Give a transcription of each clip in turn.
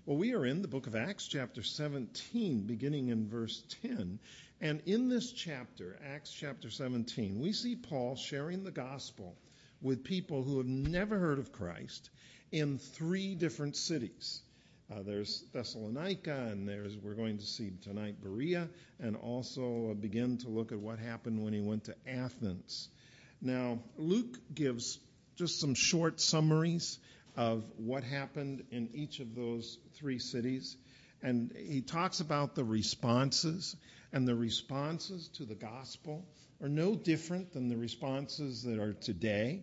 Well, we are in the book of Acts, chapter 17, beginning in verse 10. And in this chapter, Acts chapter 17, we see Paul sharing the gospel with people who have never heard of Christ in three different cities. There's Thessalonica, and we're going to see tonight Berea, and also begin to look at what happened when he went to Athens. Now, Luke gives just some short summaries of what happened in each of those three cities. And he talks about the responses, and the responses to the gospel are no different than the responses that are today.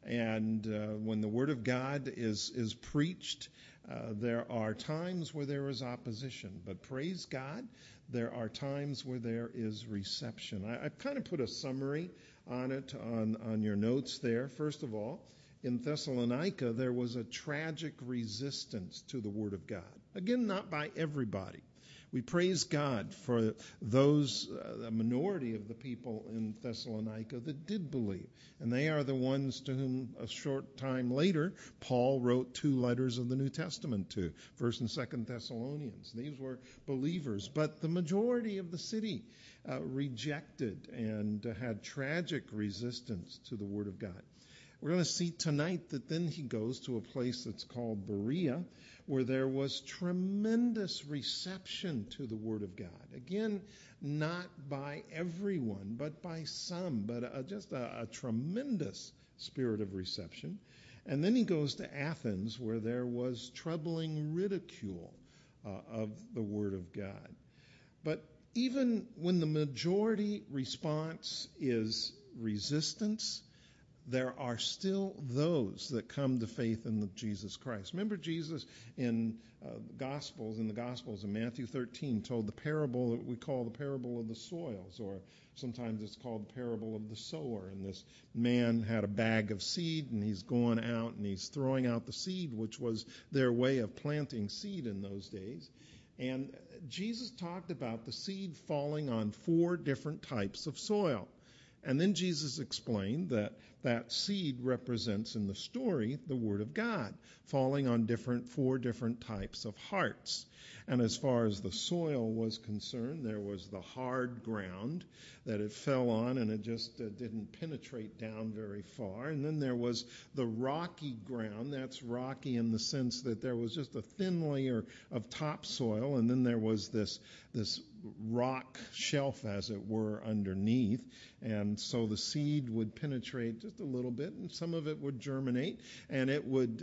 And when the word of God is preached, there are times where there is opposition. But praise God, there are times where there is reception. I've kind of put a summary on it on your notes there. First of all, in Thessalonica, there was a tragic resistance to the Word of God. Again, not by everybody. We praise God for those, a minority of the people in Thessalonica that did believe. And they are the ones to whom a short time later, Paul wrote 2 letters of the New Testament to, 1st and 2nd Thessalonians. These were believers. But the majority of the city rejected and had tragic resistance to the Word of God. We're going to see tonight that then he goes to a place that's called Berea, where there was tremendous reception to the Word of God. Again, not by everyone, but by some, but just a tremendous spirit of reception. And then he goes to Athens, where there was troubling ridicule of the Word of God. But even when the majority response is resistance, there are still those that come to faith in Jesus Christ. Remember, Jesus in the Gospels in Matthew 13 told the parable that we call the parable of the soils, or sometimes it's called the parable of the sower. And this man had a bag of seed, and he's going out and he's throwing out the seed, which was their way of planting seed in those days. And Jesus talked about the seed falling on 4 different types of soil. And then Jesus explained that seed represents in the story the Word of God, falling on 4 different types of hearts. And as far as the soil was concerned, there was the hard ground that it fell on, and it just didn't penetrate down very far. And then there was the rocky ground. That's rocky in the sense that there was just a thin layer of topsoil, and then there was this rock shelf, as it were, underneath. And so the seed would penetrate just a little bit, and some of it would germinate, and it would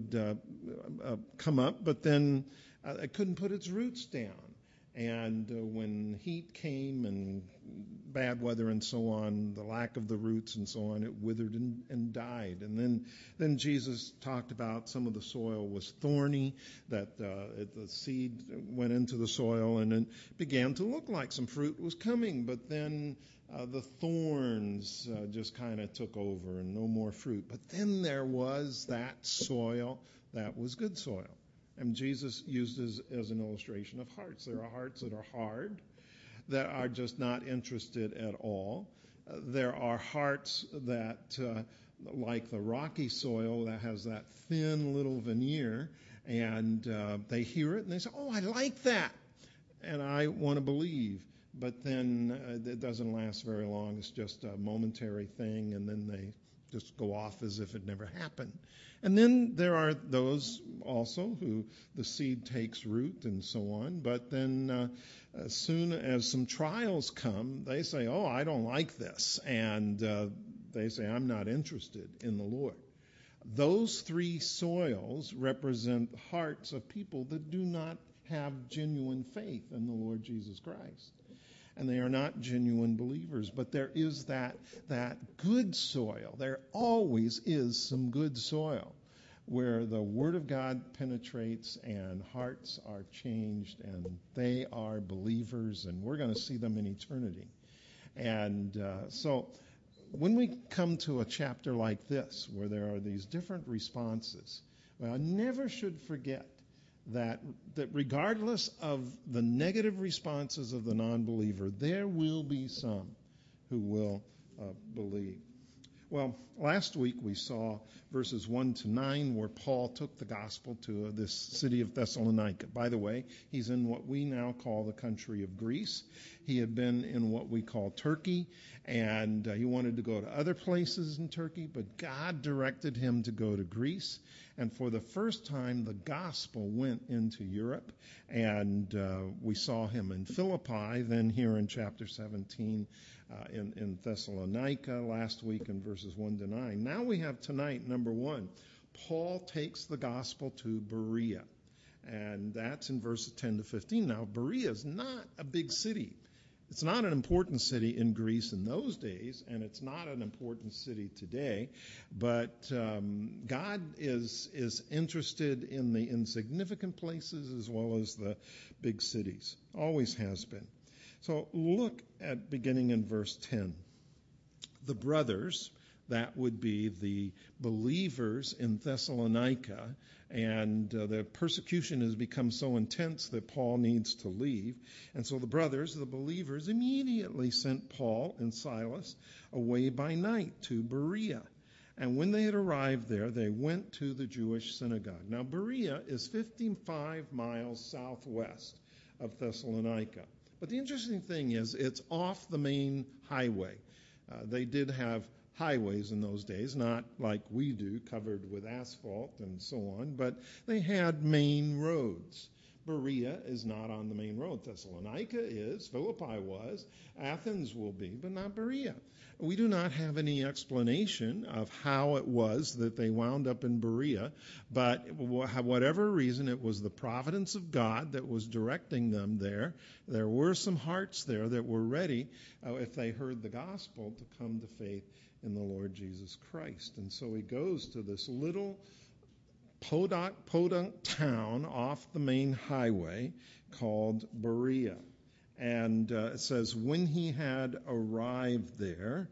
come up, but then it couldn't put its roots down. And when heat came and bad weather and so on, the lack of the roots and so on, it withered and died. And then Jesus talked about some of the soil was thorny, that the seed went into the soil and it began to look like some fruit was coming, but then the thorns just kind of took over and no more fruit. But then there was that soil that was good soil. And Jesus used as an illustration of hearts. There are hearts that are hard, that are just not interested at all. There are hearts that, like the rocky soil, that has that thin little veneer, and they hear it and they say, "Oh, I like that, and I want to believe." But then it doesn't last very long. It's just a momentary thing, and then they just go off as if it never happened. And then there are those also who the seed takes root and so on, but then as soon as some trials come, they say, "Oh, I don't like this," and they say, "I'm not interested in the Lord." Those 3 soils represent the hearts of people that do not have genuine faith in the Lord Jesus Christ. And they are not genuine believers. But there is that good soil. There always is some good soil where the Word of God penetrates and hearts are changed and they are believers, and we're going to see them in eternity. And so when we come to a chapter like this where there are these different responses, well, I never should forget that regardless of the negative responses of the non-believer, there will be some who will believe. Well, last week we saw verses 1 to 9 where Paul took the gospel to this city of Thessalonica. By the way, he's in what we now call the country of Greece. He had been in what we call Turkey, and he wanted to go to other places in Turkey, but God directed him to go to Greece. And for the first time, the gospel went into Europe, and we saw him in Philippi, then here in chapter 17 in Thessalonica, last week in verses 1 to 9. Now we have tonight, number 1, Paul takes the gospel to Berea, and that's in verses 10 to 15. Now, Berea is not a big city. It's not an important city in Greece in those days, and it's not an important city today, but God is interested in the insignificant places as well as the big cities. Always has been. So look at beginning in verse 10. The brothers, that would be the believers in Thessalonica, and the persecution has become so intense that Paul needs to leave. And so the brothers, the believers, immediately sent Paul and Silas away by night to Berea. And when they had arrived there, they went to the Jewish synagogue. Now, Berea is 55 miles southwest of Thessalonica. But the interesting thing is it's off the main highway. They did have highways in those days, not like we do, covered with asphalt and so on, but they had main roads. Berea is not on the main road. Thessalonica is, Philippi was, Athens will be, but not Berea. We do not have any explanation of how it was that they wound up in Berea, but whatever reason, it was the providence of God that was directing them there. There were some hearts there that were ready, if they heard the gospel, to come to faith in the Lord Jesus Christ. And so he goes to this little podunk town off the main highway called Berea. And it says, when he had arrived there,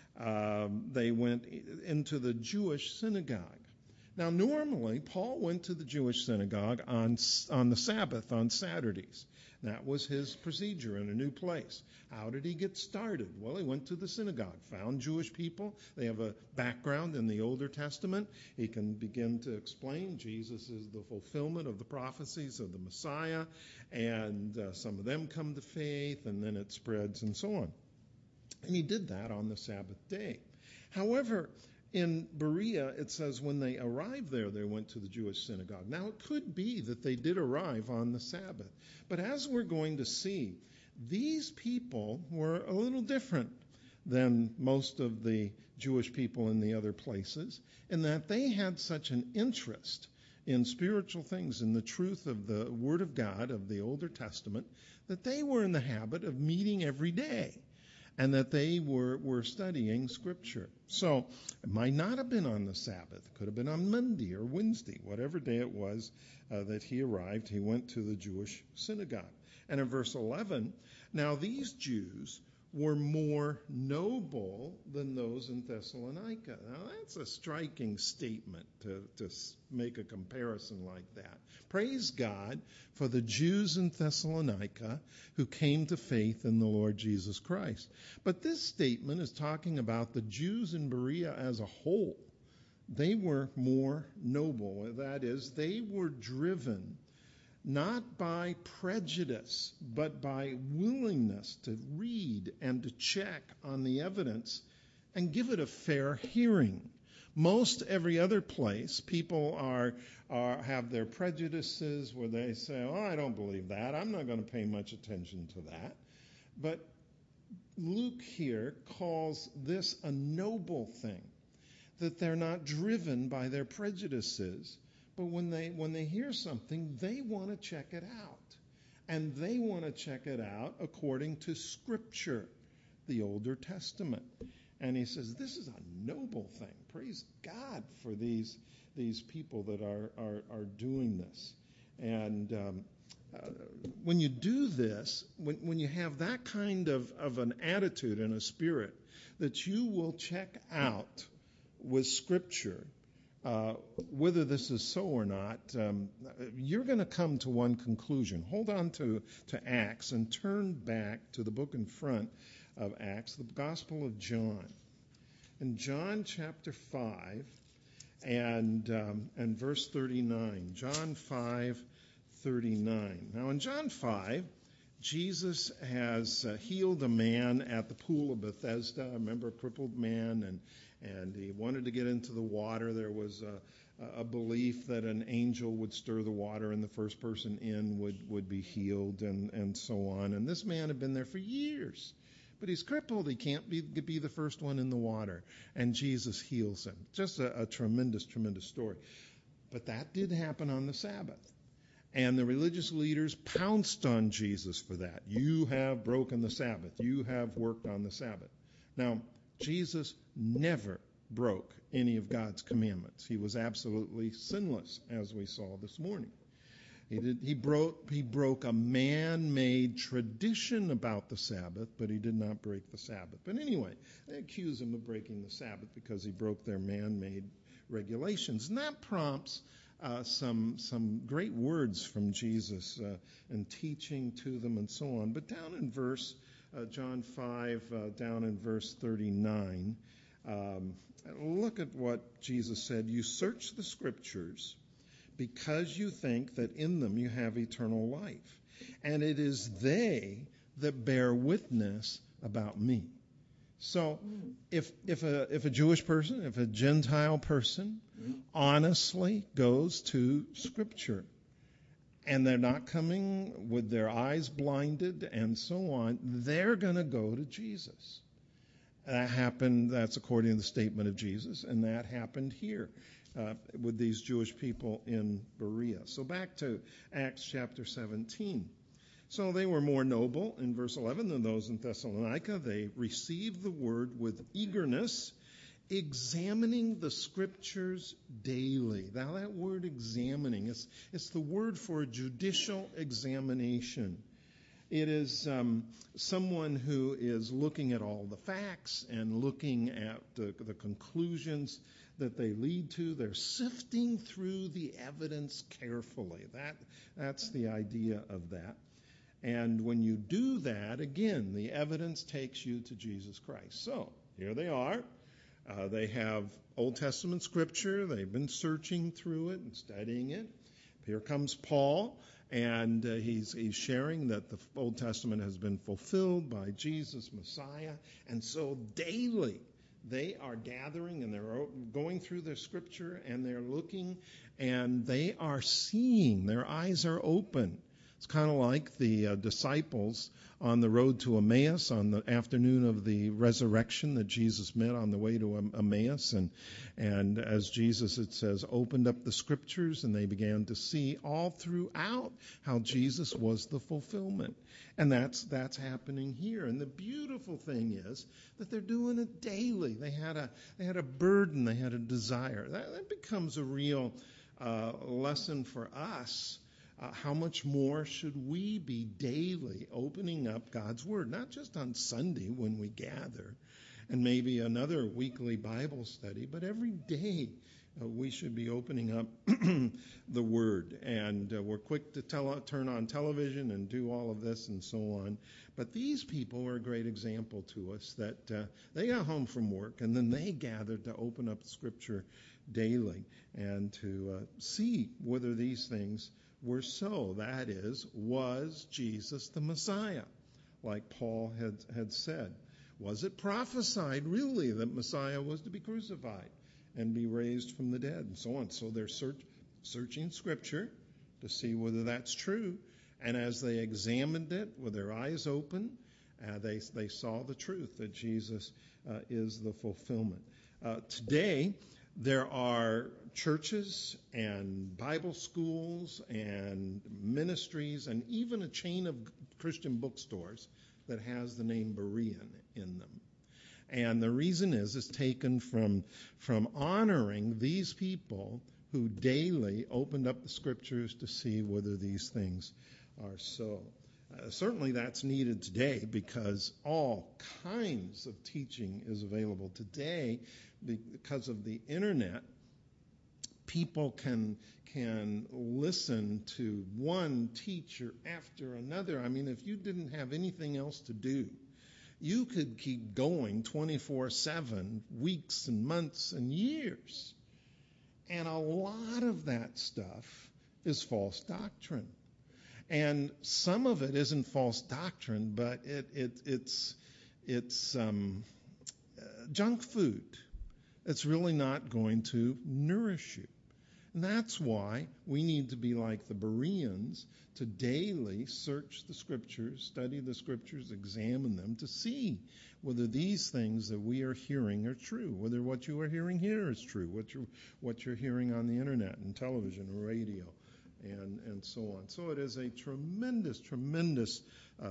they went into the Jewish synagogue. Now, normally, Paul went to the Jewish synagogue on the Sabbath, on Saturdays. That was his procedure in a new place. How did he get started? Well, he went to the synagogue, found Jewish people. They have a background in the Older Testament. He can begin to explain Jesus is the fulfillment of the prophecies of the Messiah, and some of them come to faith, and then it spreads and so on. And he did that on the Sabbath day. However, in Berea, it says when they arrived there, they went to the Jewish synagogue. Now, it could be that they did arrive on the Sabbath. But as we're going to see, these people were a little different than most of the Jewish people in the other places, in that they had such an interest in spiritual things, in the truth of the Word of God, of the Older Testament, that they were in the habit of meeting every day, and that they were studying Scripture. So it might not have been on the Sabbath. It could have been on Monday or Wednesday, whatever day it was that he arrived. He went to the Jewish synagogue. And in verse 11, now these Jews were more noble than those in Thessalonica. Now that's a striking statement to make a comparison like that. Praise God for the Jews in Thessalonica who came to faith in the Lord Jesus Christ. But this statement is talking about the Jews in Berea as a whole. They were more noble. That is, they were driven not by prejudice, but by willingness to read and to check on the evidence and give it a fair hearing. Most every other place, people have their prejudices where they say, oh, I don't believe that. I'm not going to pay much attention to that. But Luke here calls this a noble thing, that they're not driven by their prejudices, but when they hear something, they want to check it out. And they want to check it out according to Scripture, the Older Testament. And he says, this is a noble thing. Praise God for these people that are doing this. And when you do this, when you have that kind of an attitude and a spirit, that you will check out with Scripture whether this is so or not, you're going to come to one conclusion. Hold on to Acts and turn back to the book in front of Acts, the Gospel of John. in John chapter 5 and verse 39. John 5:39. Now in John 5, Jesus has healed a man at the pool of Bethesda. Remember, a crippled man, and he wanted to get into the water. There was a belief that an angel would stir the water and the first person in would be healed, and so on. And this man had been there for years. But he's crippled. He can't be the first one in the water. And Jesus heals him. Just a tremendous, tremendous story. But that did happen on the Sabbath. And the religious leaders pounced on Jesus for that. You have broken the Sabbath. You have worked on the Sabbath. Now, Jesus never broke any of God's commandments. He was absolutely sinless, as we saw this morning. He broke a man-made tradition about the Sabbath, but he did not break the Sabbath. But anyway, they accuse him of breaking the Sabbath because he broke their man-made regulations. And that prompts some great words from Jesus and teaching to them and so on. But down in John 5, down in verse 39, look at what Jesus said. You search the Scriptures because you think that in them you have eternal life. And it is they that bear witness about me. So if a Jewish person, if a Gentile person honestly goes to Scripture and they're not coming with their eyes blinded and so on, they're going to go to Jesus. That happened, that's according to the statement of Jesus, and that happened here with these Jewish people in Berea. So back to Acts chapter 17. So they were more noble, in verse 11, than those in Thessalonica. They received the word with eagerness, examining the Scriptures daily. Now that word examining, it's the word for judicial examination. It is someone who is looking at all the facts and looking at the conclusions that they lead to. They're sifting through the evidence carefully. That's the idea of that. And when you do that, again, the evidence takes you to Jesus Christ. So here they are. They have Old Testament Scripture. They've been searching through it and studying it. Here comes Paul. And he's sharing that the Old Testament has been fulfilled by Jesus, Messiah. And so daily they are gathering and they're going through their Scripture and they're looking and they are seeing. Their eyes are open. It's kind of like the disciples on the road to Emmaus on the afternoon of the resurrection that Jesus met on the way to Emmaus. And as Jesus, it says, opened up the Scriptures and they began to see all throughout how Jesus was the fulfillment. And that's happening here. And the beautiful thing is that they're doing it daily. They had a burden. They had a desire. That becomes a real lesson for us. How much more should we be daily opening up God's Word, not just on Sunday when we gather and maybe another weekly Bible study, but every day we should be opening up the Word. And we're quick to turn on television and do all of this and so on. But these people are a great example to us that they got home from work and then they gathered to open up Scripture daily and to see whether these things were so. That is, was Jesus the Messiah, like Paul had said? Was it prophesied really that Messiah was to be crucified and be raised from the dead and so on? So they're searching Scripture to see whether that's true. And as they examined it with their eyes open, they saw the truth that Jesus is the fulfillment. Today, there are churches and Bible schools and ministries and even a chain of Christian bookstores that has the name Berean in them. And the reason is taken from honoring these people who daily opened up the Scriptures to see whether these things are so. Certainly that's needed today because all kinds of teaching is available today because of the internet. People can listen to one teacher after another. I mean, if you didn't have anything else to do, You could keep going 24/7, weeks and months and years. And a lot of that stuff is false doctrine. And some of it isn't false doctrine, but it's junk food. It's really not going to nourish you. And that's why we need to be like the Bereans, to daily search the Scriptures, study the Scriptures, examine them to see whether these things that we are hearing are true, whether what you are hearing here is true, what you're hearing on the internet and television and radio and so on. So it is a tremendous, tremendous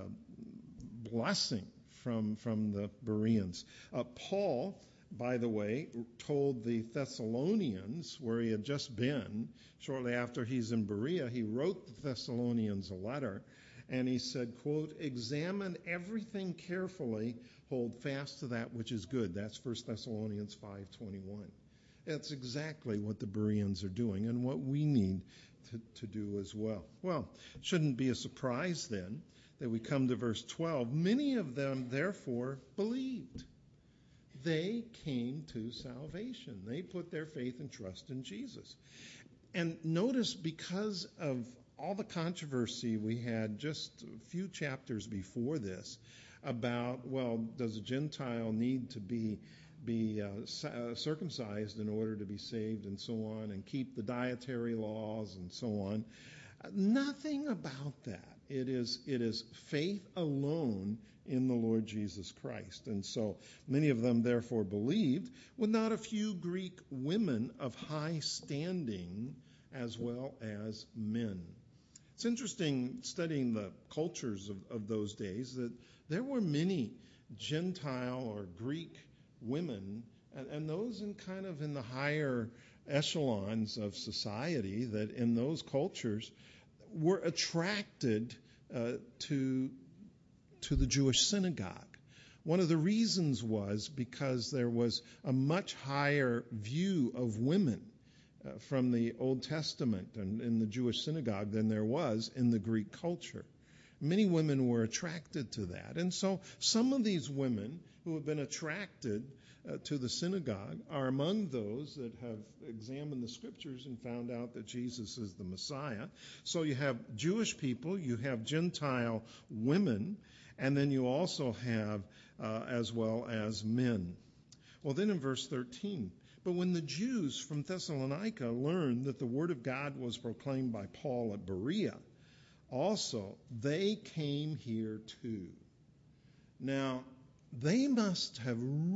blessing from the Bereans. Paul, by the way, told the Thessalonians, where he had just been, shortly after he's in Berea, he wrote the Thessalonians a letter, and he said, quote, "Examine everything carefully, hold fast to that which is good." That's 1 Thessalonians 5:21. That's exactly what the Bereans are doing and what we need to do as well. Well, it shouldn't be a surprise then that we come to verse 12. Many of them, therefore, believed. They came to salvation. They put their faith and trust in Jesus. And notice, because of all the controversy we had just a few chapters before this about, well, does a Gentile need to be circumcised in order to be saved and so on, and keep the dietary laws and so on. Nothing about that. It is faith alone in the Lord Jesus Christ. And so many of them therefore believed, with not a few Greek women of high standing as well as men. It's interesting studying the cultures of those days that there were many Gentile or Greek women, and those in the higher echelons of society, that in those cultures were attracted to the Jewish synagogue. One of the reasons was because there was a much higher view of women from the Old Testament and in the Jewish synagogue than there was in the Greek culture. Many women were attracted to that. And so some of these women who have been attracted to the synagogue are among those that have examined the Scriptures and found out that Jesus is the Messiah. So you have Jewish people, you have Gentile women, and then you also have as well as men. Well, then in verse 13, "But when the Jews from Thessalonica learned that the word of God was proclaimed by Paul at Berea, also they came here too." Now, they must have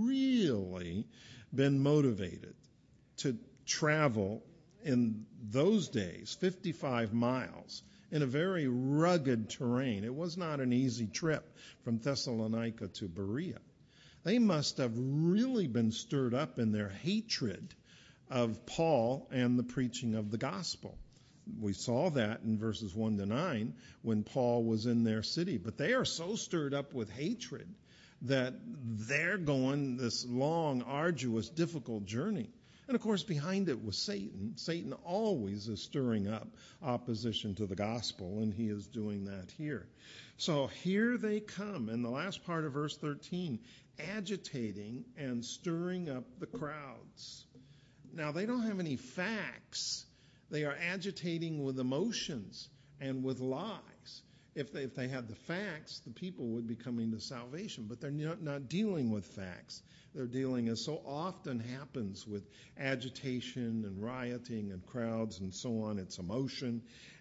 really been motivated to travel in those days 55 miles in a very rugged terrain. It was not an easy trip from Thessalonica to Berea. They must have really been stirred up in their hatred of Paul and the preaching of the gospel. We saw that in verses 1 to 9 when Paul was in their city. But they are so stirred up with hatred that they're going this long, arduous, difficult journey. And of course, behind it was Satan. Satan always is stirring up opposition to the gospel, and he is doing that here. So here they come, in the last part of verse 13, agitating and stirring up the crowds. Now, they don't have any facts. They are agitating with emotions and with lies. If they had the facts, the people would be coming to salvation. But they're not dealing with facts. They're dealing, as so often happens with agitation and rioting and crowds and so on. It's emotion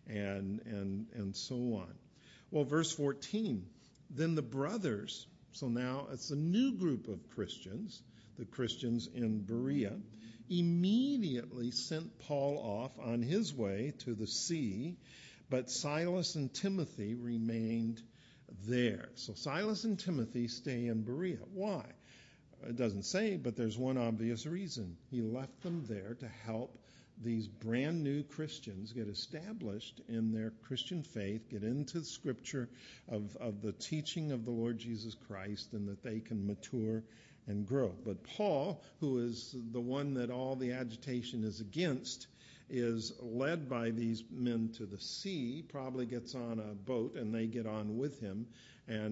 and so on. Well, verse 14, "Then the brothers," so now it's a new group of Christians, the Christians in Berea, "immediately sent Paul off on his way to the sea, but Silas and Timothy remained there." So Silas and Timothy stay in Berea. Why? It doesn't say, but there's one obvious reason. He left them there to help these brand new Christians get established in their Christian faith, get into the Scripture of the teaching of the Lord Jesus Christ, and that they can mature and grow. But Paul, who is the one that all the agitation is against, is led by these men to the sea, probably gets on a boat, and they get on with him and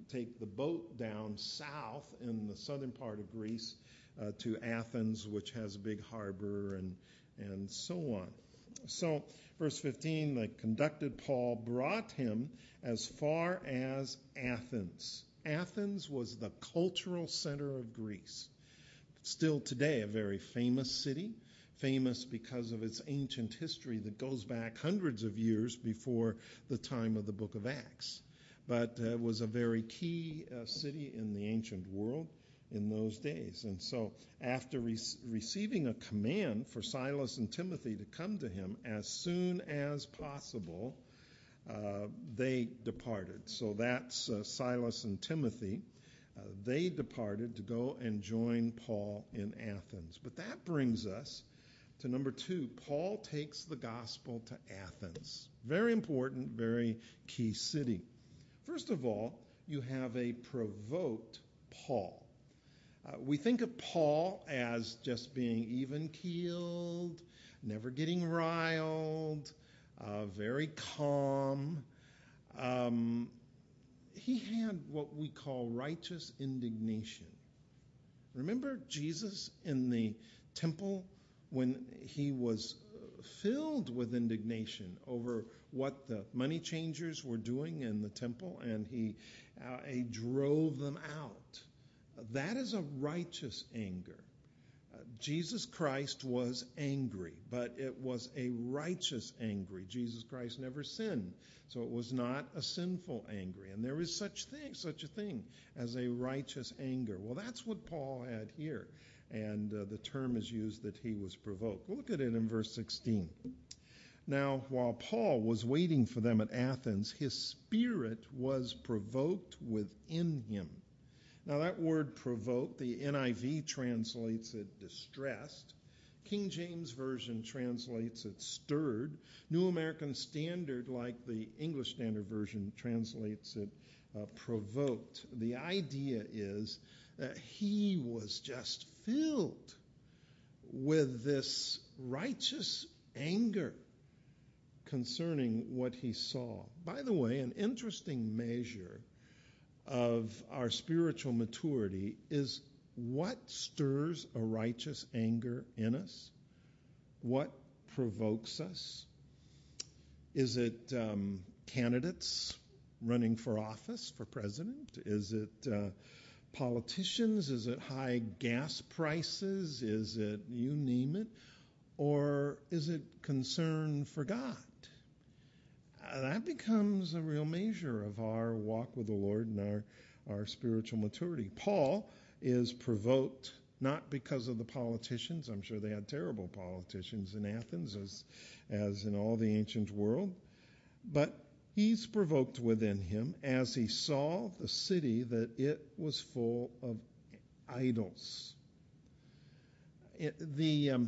take the boat down south in the southern part of Greece to Athens, which has a big harbor, and so on. So, verse 15, they conducted Paul, brought him as far as Athens. Athens was the cultural center of Greece. Still today, a very famous city, famous because of its ancient history that goes back hundreds of years before the time of the book of Acts. But it was a very key city in the ancient world in those days. And so after receiving a command for Silas and Timothy to come to him as soon as possible, they departed. So that's Silas and Timothy. They departed to go and join Paul in Athens. But that brings us to number 2. Paul takes the gospel to Athens. Very important, very key city. First of all, you have a provoked Paul. We think of Paul as just being even-keeled, never getting riled, very calm. He had what we call righteous indignation. Remember Jesus in the temple when he was filled with indignation over what the money changers were doing in the temple, and he drove them out. That is a righteous anger. Jesus Christ was angry, but it was a righteous anger. Jesus Christ never sinned, so it was not a sinful anger. And there is such a thing as a righteous anger. Well, that's what Paul had here, and the term is used that he was provoked. Look at it in verse 16. Now, while Paul was waiting for them at Athens, his spirit was provoked within him. Now, that word provoked, the NIV translates it distressed. King James Version translates it stirred. New American Standard, like the English Standard Version, translates it provoked. The idea is that he was just filled with this righteous anger concerning what he saw. By the way, an interesting measure of our spiritual maturity is what stirs a righteous anger in us? What provokes us? Is it candidates running for office, for president? Is it politicians? Is it high gas prices? Is it you name it? Or is it concern for God? That becomes a real measure of our walk with the Lord and our spiritual maturity. Paul is provoked not because of the politicians. I'm sure they had terrible politicians in Athens as in all the ancient world. But he's provoked within him as he saw the city that it was full of idols. The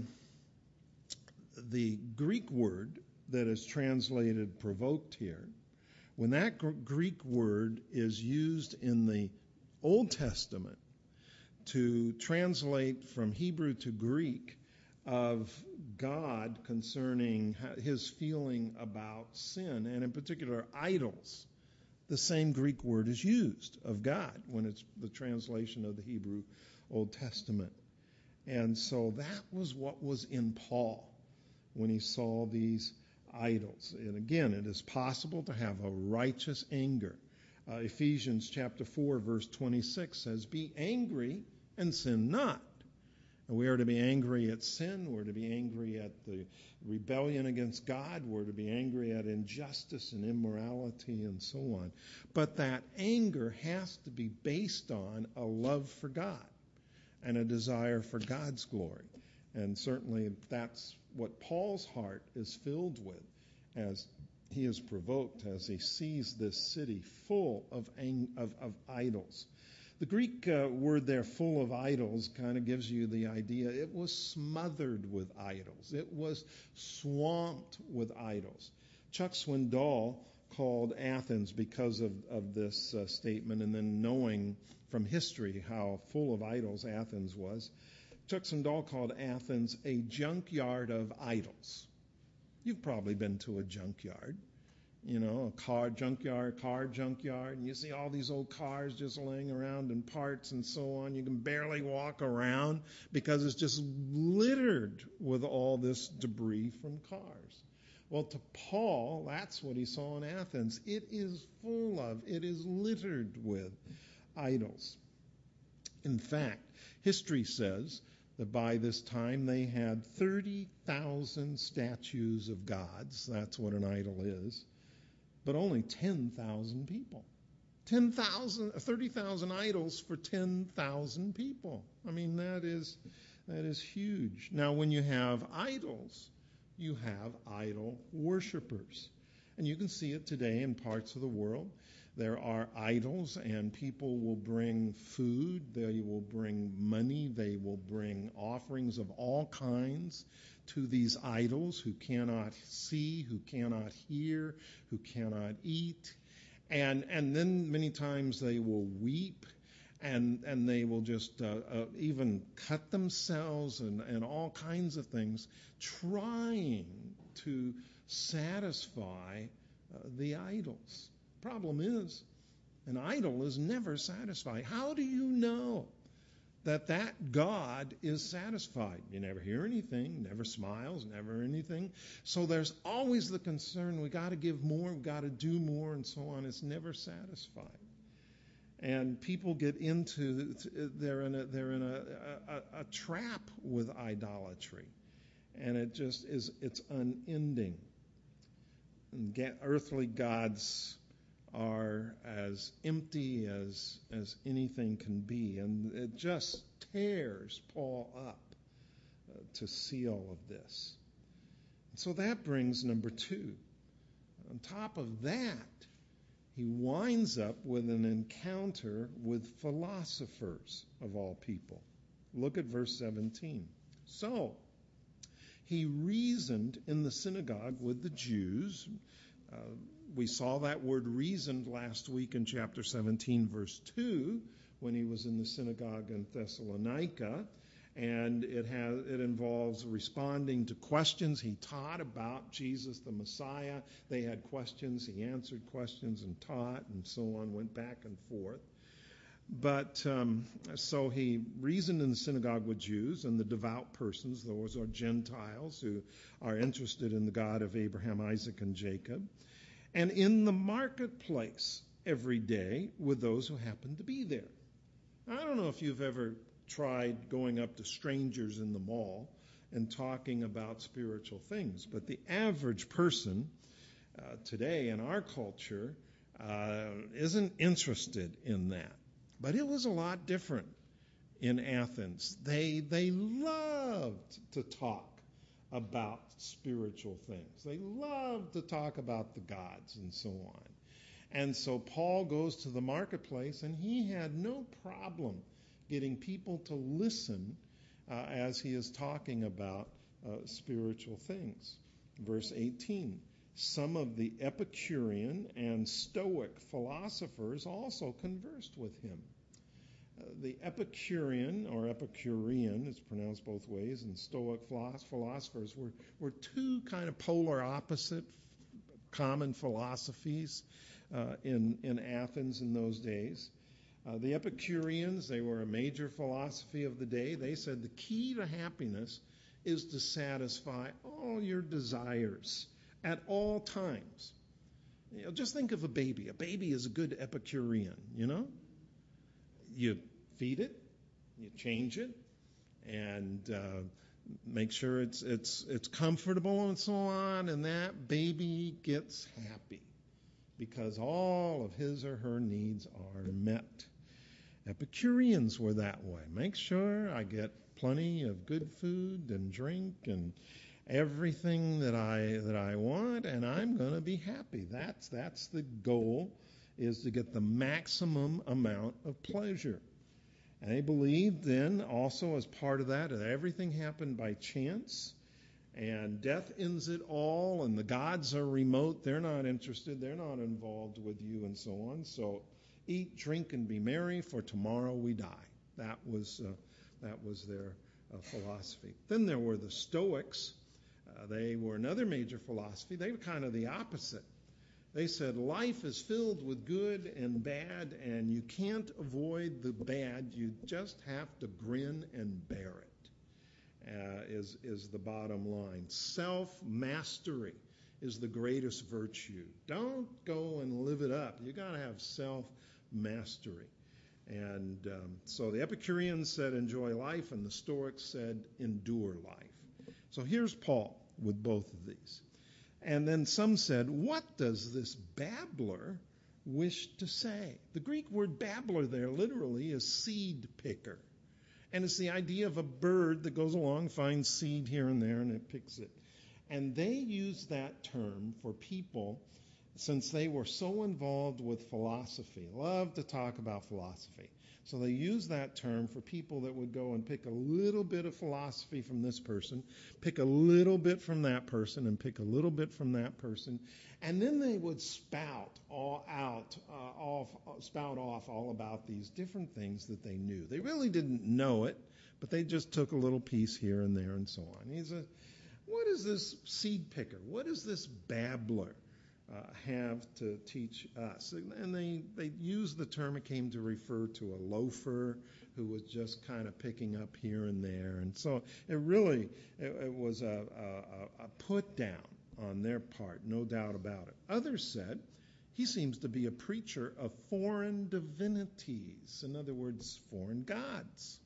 Greek word that is translated provoked here, when that Greek word is used in the Old Testament to translate from Hebrew to Greek of God concerning his feeling about sin, and in particular idols, the same Greek word is used of God when it's the translation of the Hebrew Old Testament. And so that was what was in Paul when he saw these idols. And again, it is possible to have a righteous anger. Ephesians chapter 4, verse 26 says, "Be angry and sin not." And we are to be angry at sin. We're to be angry at the rebellion against God. We're to be angry at injustice and immorality and so on. But that anger has to be based on a love for God and a desire for God's glory. And certainly that's what Paul's heart is filled with as he is provoked, as he sees this city full of idols. The Greek word there, full of idols, kind of gives you the idea it was smothered with idols. It was swamped with idols. Chuck Swindoll called Athens, because of this statement, and then knowing from history how full of idols Athens was, Chuck Swindoll called Athens a junkyard of idols. You've probably been to a junkyard. a car junkyard, and you see all these old cars just laying around in parts and so on. You can barely walk around because it's just littered with all this debris from cars. Well, to Paul, that's what he saw in Athens. It is littered with idols. In fact, history says that by this time they had 30,000 statues of gods. That's what an idol is. But only 10,000 people. 30,000 idols for 10,000 people. I mean, that is huge. Now, when you have idols, you have idol worshipers. And you can see it today in parts of the world. There are idols, and people will bring food, they will bring money, they will bring offerings of all kinds to these idols who cannot see, who cannot hear, who cannot eat. And then many times they will weep, and they will just even cut themselves and all kinds of things, trying to satisfy the idols. Problem is, an idol is never satisfied. How do you know that God is satisfied? You never hear anything, never smiles, never anything. So there's always the concern, we got to give more, we got to do more, and so on. It's never satisfied. And people get into, they're in a trap with idolatry. And it's unending. And earthly gods are as empty as anything can be. And it just tears Paul up to see all of this. So that brings number 2. On top of that, he winds up with an encounter with philosophers of all people. Look at verse 17. So he reasoned in the synagogue with the Jews. We saw that word reasoned last week in chapter 17, verse 2, when he was in the synagogue in Thessalonica. And it involves responding to questions. He taught about Jesus the Messiah. They had questions. He answered questions and taught and so on, went back and forth. But so he reasoned in the synagogue with Jews and the devout persons. Those are Gentiles who are interested in the God of Abraham, Isaac, and Jacob. And in the marketplace every day with those who happen to be there. I don't know if you've ever tried going up to strangers in the mall and talking about spiritual things, but the average person today in our culture isn't interested in that. But it was a lot different in Athens. They loved to talk about spiritual things. They loved to talk about the gods and so on. And so Paul goes to the marketplace, and he had no problem getting people to listen as he is talking about spiritual things. Verse 18, some of the Epicurean and Stoic philosophers also conversed with him. The Epicurean, or Epicurean, it's pronounced both ways, and Stoic philosophers were two kind of polar opposite common philosophies in Athens in those days. The Epicureans, they were a major philosophy of the day. They said the key to happiness is to satisfy all your desires at all times. Just think of a baby. A baby is a good Epicurean, You feed it, you change it, and make sure it's comfortable and so on, and that baby gets happy because all of his or her needs are met. Epicureans were that way. Make sure I get plenty of good food and drink and everything that I want, and I'm going to be happy. That's the goal, is to get the maximum amount of pleasure. And they believed then also as part of that everything happened by chance, and death ends it all, and the gods are remote. They're not interested. They're not involved with you and so on. So eat, drink, and be merry, for tomorrow we die. That was their philosophy. Then there were the Stoics. They were another major philosophy. They were kind of the opposite. They said life is filled with good and bad, and you can't avoid the bad. You just have to grin and bear it, is the bottom line. Self-mastery is the greatest virtue. Don't go and live it up. You got to have self-mastery. And so the Epicureans said enjoy life, and the Stoics said endure life. So here's Paul with both of these. And then some said, what does this babbler wish to say? The Greek word babbler there literally is seed picker. And it's the idea of a bird that goes along, finds seed here and there, and it picks it. And they used that term for people since they were so involved with philosophy, loved to talk about philosophy. So they used that term for people that would go and pick a little bit of philosophy from this person, pick a little bit from that person, and pick a little bit from that person. And then they would spout off all about these different things that they knew. They really didn't know it, but they just took a little piece here and there and so on. What is this seed picker? What is this babbler have to teach us? And they used the term, it came to refer to a loafer who was just kind of picking up here and there. And so it was a put down on their part, no doubt about it. Others said he seems to be a preacher of foreign divinities, in other words, foreign gods.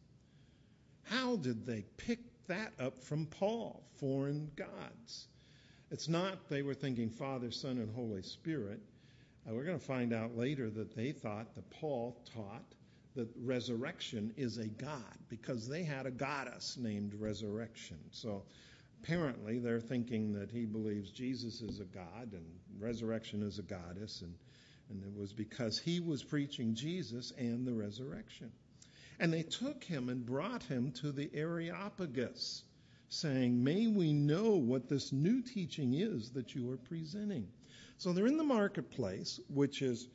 How did they pick that up from Paul, foreign gods? It's not they were thinking Father, Son, and Holy Spirit. We're going to find out later that they thought that Paul taught that resurrection is a god because they had a goddess named Resurrection. So apparently they're thinking that he believes Jesus is a god and resurrection is a goddess, and it was because he was preaching Jesus and the resurrection. And they took him and brought him to the Areopagus, saying, may we know what this new teaching is that you are presenting. So they're in the marketplace, which is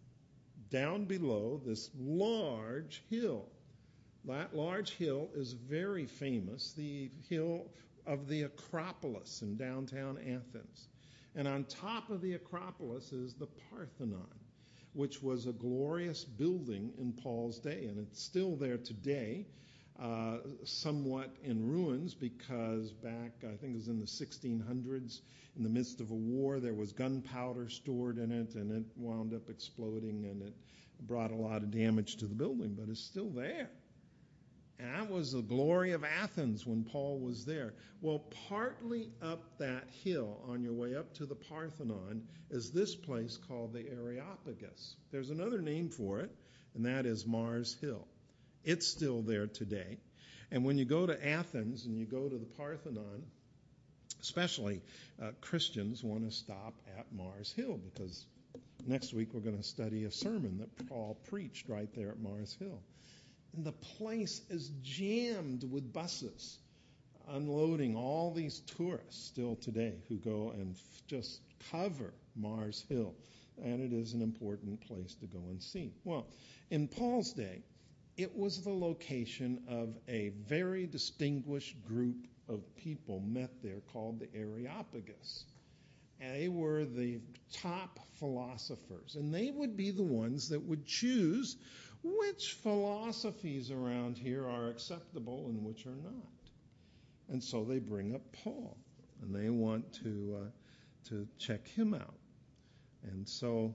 down below this large hill. That large hill is very famous, the hill of the Acropolis in downtown Athens. And on top of the Acropolis is the Parthenon, which was a glorious building in Paul's day, and it's still there today. Somewhat in ruins because back, I think it was in the 1600s, in the midst of a war, there was gunpowder stored in it, and it wound up exploding, and it brought a lot of damage to the building, but it's still there. And that was the glory of Athens when Paul was there. Well, partly up that hill, on your way up to the Parthenon, is this place called the Areopagus. There's another name for it, and that is Mars Hill. It's still there today. And when you go to Athens and you go to the Parthenon, especially Christians want to stop at Mars Hill because next week we're going to study a sermon that Paul preached right there at Mars Hill. And the place is jammed with buses unloading all these tourists still today who go and just cover Mars Hill. And it is an important place to go and see. Well, in Paul's day, it was the location of a very distinguished group of people met there called the Areopagus. And they were the top philosophers, and they would be the ones that would choose which philosophies around here are acceptable and which are not. And so they bring up Paul, and they want to check him out. And so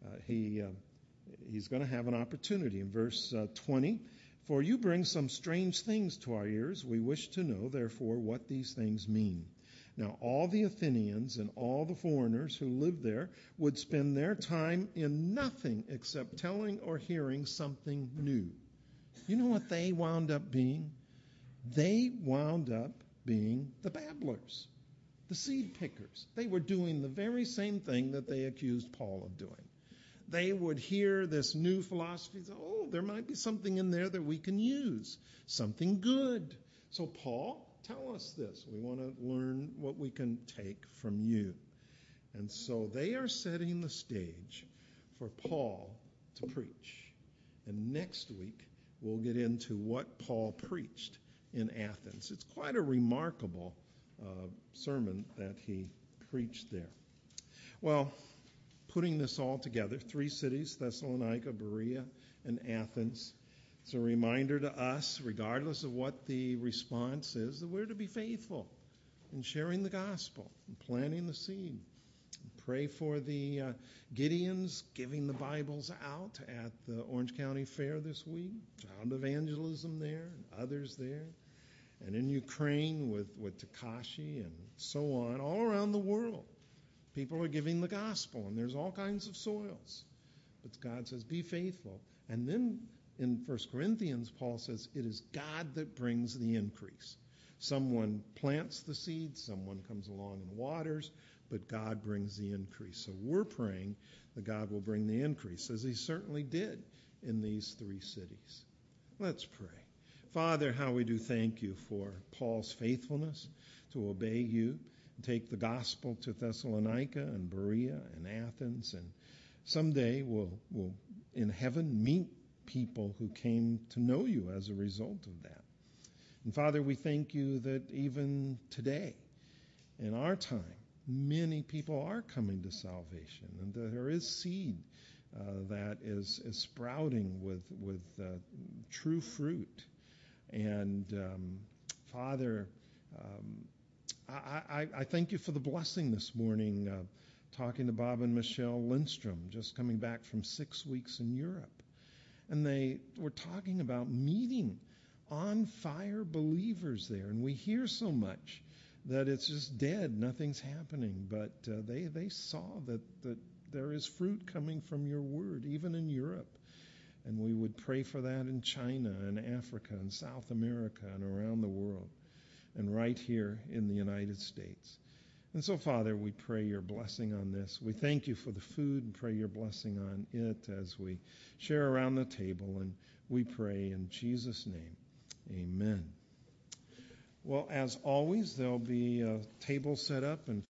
he's going to have an opportunity. In verse 20, for you bring some strange things to our ears. We wish to know, therefore, what these things mean. Now, all the Athenians and all the foreigners who lived there would spend their time in nothing except telling or hearing something new. You know what they wound up being? They wound up being the babblers, the seed pickers. They were doing the very same thing that they accused Paul of doing. They would hear this new philosophy, oh, there might be something in there that we can use, something good. So Paul, tell us this. We want to learn what we can take from you. And so they are setting the stage for Paul to preach. And next week, we'll get into what Paul preached in Athens. It's quite a remarkable sermon that he preached there. Well, putting this all together. 3 cities, Thessalonica, Berea, and Athens. It's a reminder to us, regardless of what the response is, that we're to be faithful in sharing the gospel and planting the seed. Pray for the Gideons giving the Bibles out at the Orange County Fair this week. Child evangelism there, and others there. And in Ukraine with Takashi and so on, all around the world. People are giving the gospel, and there's all kinds of soils. But God says, be faithful. And then in 1 Corinthians, Paul says, it is God that brings the increase. Someone plants the seed, someone comes along and waters, but God brings the increase. So we're praying that God will bring the increase, as he certainly did in these 3 cities. Let's pray. Father, how we do thank you for Paul's faithfulness to obey you, take the gospel to Thessalonica and Berea and Athens, and someday we'll in heaven meet people who came to know you as a result of that. And Father, we thank you that even today, in our time, many people are coming to salvation, and that there is seed that is sprouting with true fruit. And Father, I thank you for the blessing this morning, talking to Bob and Michelle Lindstrom, just coming back from 6 weeks in Europe. And they were talking about meeting on fire believers there. And we hear so much that it's just dead, nothing's happening. But they saw that there is fruit coming from your word, even in Europe. And we would pray for that in China and Africa and South America and around the world, and right here in the United States. And so, Father, we pray your blessing on this. We thank you for the food and pray your blessing on it as we share around the table. And we pray in Jesus' name, amen. Well, as always, there'll be a table set up and